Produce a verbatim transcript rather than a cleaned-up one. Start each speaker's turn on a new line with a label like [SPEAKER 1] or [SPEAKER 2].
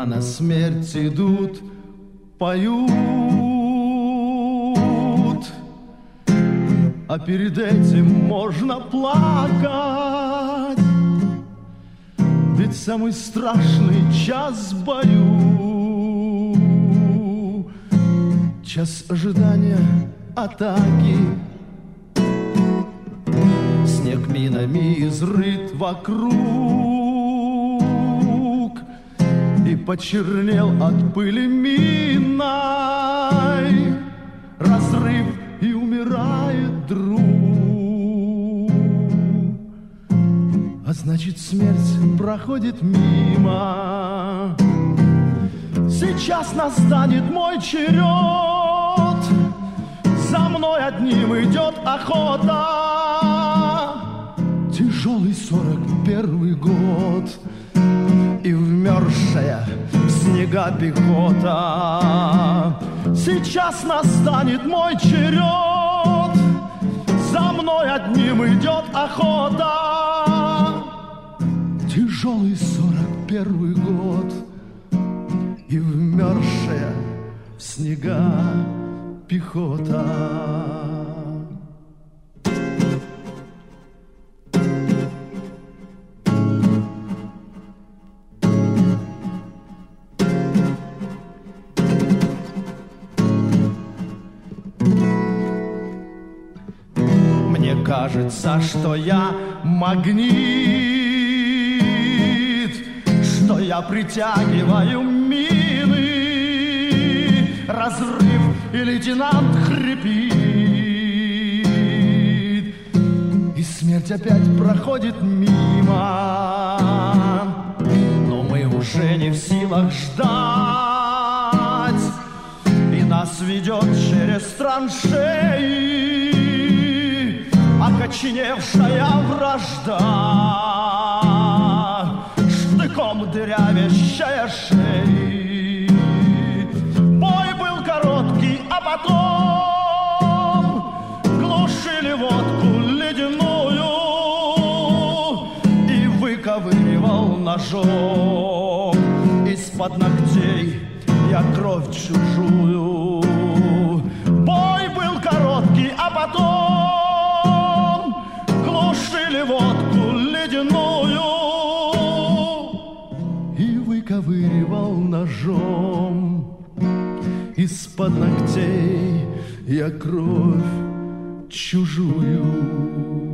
[SPEAKER 1] на смерть идут, поют, а перед этим можно плакать, ведь самый страшный час в бою, час ожидания атаки. Снег минами изрыт вокруг и почернел от пыли миной. Разрыв и умирает друг, а значит смерть проходит мимо. Сейчас настанет мой черед, за мной одним идет охота. Тяжелый сорок первый год и вмерзшая в снега пехота. Сейчас настанет мой черед, за мной одним идет охота. Тяжелый сорок первый год и вмерзшая в снега пехота. Кажется, что я магнит, что я притягиваю мины. Разрыв, и лейтенант хрипит, и смерть опять проходит мимо. Но мы уже не в силах ждать, и нас ведет через траншеи окоченевшая вражда, штыком дырявящая шеи. Бой был короткий, а потом глушили водку ледяную и выковыривал ножом из-под ногтей я кровь чужую. Бой был короткий, а потом глушили водку ледяную и выковыривал ножом из-под ногтей я кровь чужую.